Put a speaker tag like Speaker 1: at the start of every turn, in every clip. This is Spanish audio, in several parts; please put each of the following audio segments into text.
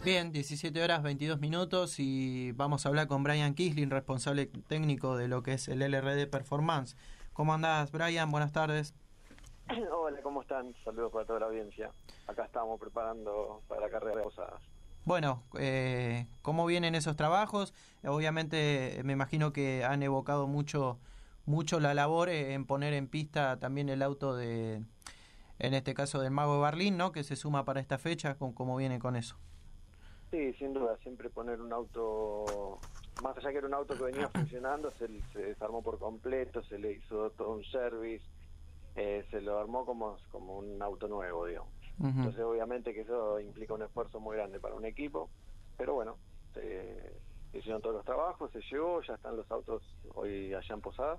Speaker 1: Bien, 17 horas 22 minutos y vamos a hablar con Brian Kisling, responsable técnico de lo que es el LRD Performance. ¿Cómo andás, Brian? Buenas tardes.
Speaker 2: Hola, ¿cómo están? Saludos para toda la audiencia. Acá estamos preparando para la carrera de Posadas.
Speaker 1: Bueno, ¿cómo vienen esos trabajos? Obviamente me imagino que han evocado mucho la labor en poner en pista también el auto en este caso del Mago de Berlín, ¿no? Que se suma para esta fecha. ¿Cómo viene con eso?
Speaker 2: Sí, sin duda, siempre poner un auto, más allá que era un auto que venía funcionando, se desarmó por completo, se le hizo todo un service, se lo armó como un auto nuevo, digamos. Uh-huh. Entonces obviamente que eso implica un esfuerzo muy grande para un equipo, pero bueno, se hicieron todos los trabajos, se llegó, ya están los autos hoy allá en Posadas,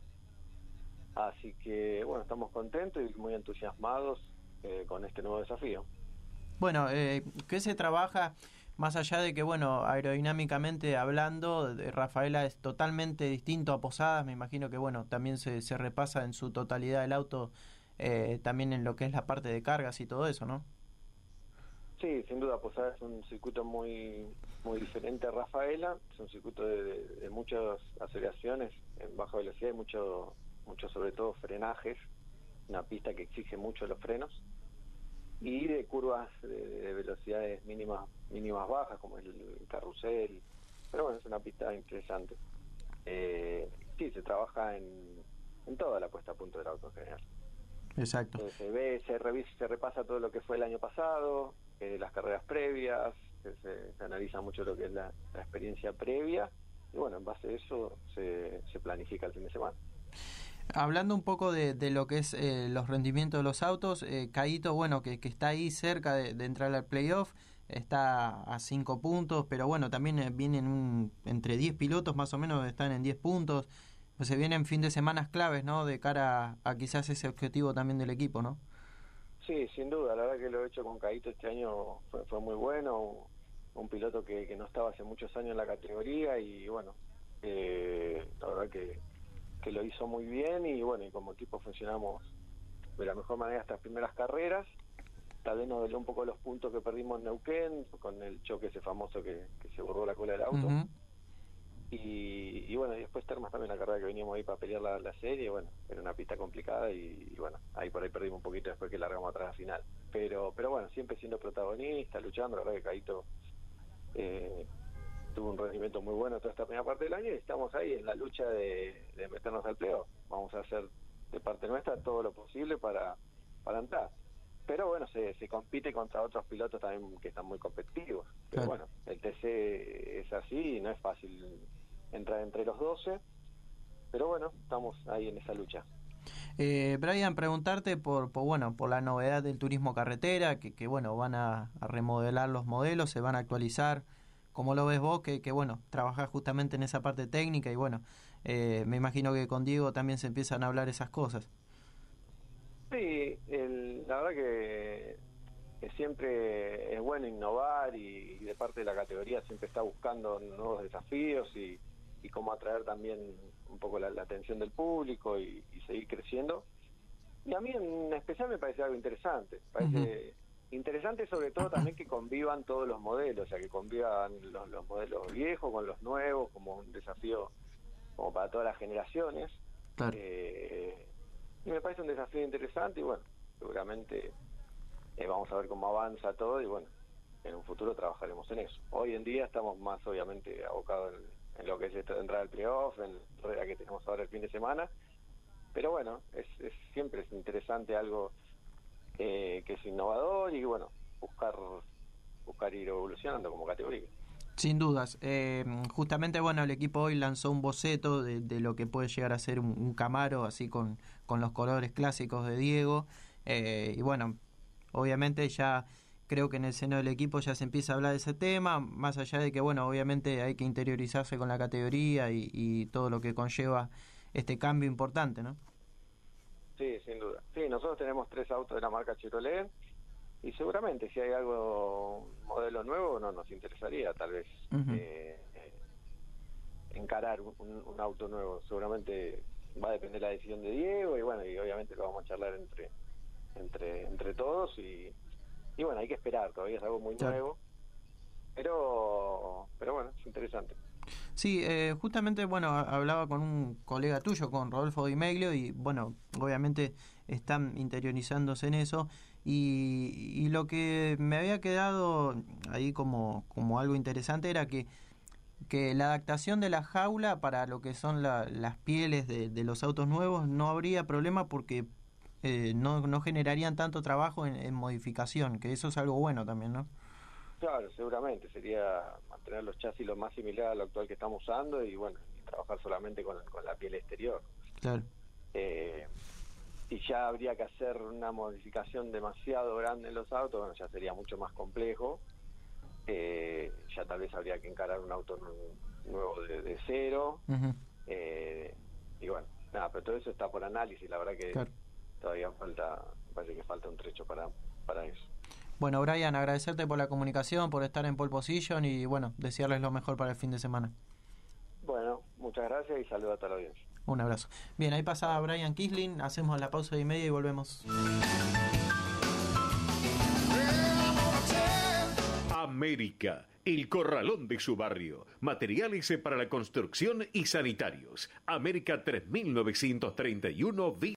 Speaker 2: así que bueno, estamos contentos y muy entusiasmados con este nuevo desafío.
Speaker 1: Bueno, ¿qué se trabaja? Más allá de que, bueno, aerodinámicamente hablando, Rafaela es totalmente distinto a Posadas, me imagino que, bueno, también se repasa en su totalidad el auto, también en lo que es la parte de cargas y todo eso, ¿no?
Speaker 2: Sí, sin duda, Posadas es un circuito muy diferente a Rafaela, es un circuito de muchas aceleraciones en baja velocidad y mucho sobre todo frenajes, una pista que exige mucho los frenos, y de curvas de velocidades mínimas bajas, como el carrusel, pero bueno, es una pista interesante. Sí, se trabaja en toda la puesta a punto del auto en general.
Speaker 1: Exacto.
Speaker 2: Se repasa todo lo que fue el año pasado, las carreras previas, se analiza mucho lo que es la experiencia previa, y bueno, en base a eso se planifica el fin de semana.
Speaker 1: Hablando un poco de lo que es los rendimientos de los autos, Caíto, bueno, que está ahí cerca de entrar al playoff, está a 5 puntos, pero bueno, también vienen entre 10 pilotos más o menos, están en 10 puntos, pues se vienen fin de semanas claves, ¿no? De cara a quizás ese objetivo también del equipo, ¿no?
Speaker 2: Sí, sin duda, la verdad que lo he hecho con Caíto este año fue muy bueno, un piloto que no estaba hace muchos años en la categoría y bueno, la verdad que lo hizo muy bien y bueno, y como equipo funcionamos de la mejor manera estas primeras carreras. Tal vez nos dolió un poco los puntos que perdimos en Neuquén con el choque ese famoso que se borró la cola del auto. Uh-huh. Y bueno, y después Termas también la carrera que veníamos ahí para pelear la serie, bueno, era una pista complicada y bueno, ahí por ahí perdimos un poquito después que largamos atrás a final. Pero bueno, siempre siendo protagonista, luchando, la verdad que Caíto tuvo un rendimiento muy bueno toda esta primera parte del año y estamos ahí en la lucha de meternos al playoff. Vamos a hacer de parte nuestra todo lo posible para entrar. Pero bueno, se compite contra otros pilotos también que están muy competitivos. Pero bueno, el TC es así y no es fácil entrar entre los 12. Pero bueno, estamos ahí en esa lucha.
Speaker 1: Brian, preguntarte por la novedad del turismo carretera, que bueno, van a remodelar los modelos, se van a actualizar. ¿Cómo lo ves vos? Que bueno, trabajás justamente en esa parte técnica y bueno, me imagino que con Diego también se empiezan a hablar esas cosas.
Speaker 2: Sí, la verdad que siempre es bueno innovar y de parte de la categoría siempre está buscando nuevos desafíos y cómo atraer también un poco la atención del público y seguir creciendo. Y a mí en especial me parece algo interesante, parece interesante sobre todo también que convivan todos los modelos, o sea, que convivan los modelos viejos con los nuevos, como un desafío como para todas las generaciones.
Speaker 1: Claro.
Speaker 2: Y me parece un desafío interesante y bueno, seguramente vamos a ver cómo avanza todo y bueno, en un futuro trabajaremos en eso. Hoy en día estamos más obviamente abocados en lo que es esto de entrar al playoff, en la carrera que tenemos ahora el fin de semana, pero bueno, siempre es interesante algo que es innovador y bueno, buscar ir evolucionando como categoría.
Speaker 1: Sin dudas. Justamente, bueno, el equipo hoy lanzó un boceto de lo que puede llegar a ser un Camaro, así con los colores clásicos de Diego. Y bueno, obviamente ya creo que en el seno del equipo ya se empieza a hablar de ese tema, más allá de que, bueno, obviamente hay que interiorizarse con la categoría y todo lo que conlleva este cambio importante, ¿no?
Speaker 2: Sí, sin duda. Sí, nosotros tenemos 3 autos de la marca Chevrolet y seguramente si hay algo, un modelo nuevo, no nos interesaría tal vez encarar un auto nuevo. Seguramente va a depender de la decisión de Diego y bueno, y obviamente lo vamos a charlar entre todos y bueno, hay que esperar, todavía es algo muy nuevo pero bueno, es interesante.
Speaker 1: Sí, justamente, bueno, hablaba con un colega tuyo, con Rodolfo Di Meglio, y bueno, obviamente están interiorizándose en eso, y lo que me había quedado ahí como algo interesante era que la adaptación de la jaula para lo que son las pieles de los autos nuevos no habría problema porque no generarían tanto trabajo en modificación, que eso es algo bueno también, ¿no?
Speaker 2: Claro, seguramente sería mantener los chasis lo más similar a lo actual que estamos usando y bueno, y trabajar solamente con la piel exterior.
Speaker 1: Claro.
Speaker 2: Si ya habría que hacer una modificación demasiado grande en los autos, bueno, ya sería mucho más complejo. Ya tal vez habría que encarar un auto nuevo de cero.
Speaker 1: Uh-huh.
Speaker 2: Y bueno, nada, pero todo eso está por análisis, la verdad que
Speaker 1: Claro.
Speaker 2: todavía parece que falta un trecho para eso.
Speaker 1: Bueno, Brian, agradecerte por la comunicación, por estar en pole position y bueno, desearles lo mejor para el fin de semana.
Speaker 2: Bueno, muchas gracias y saludos a toda la audiencia.
Speaker 1: Un abrazo. Bien, ahí pasaba Brian Kisling, hacemos la pausa de media y volvemos.
Speaker 3: América, el corralón de su barrio. Materiales para la construcción y sanitarios. América 3931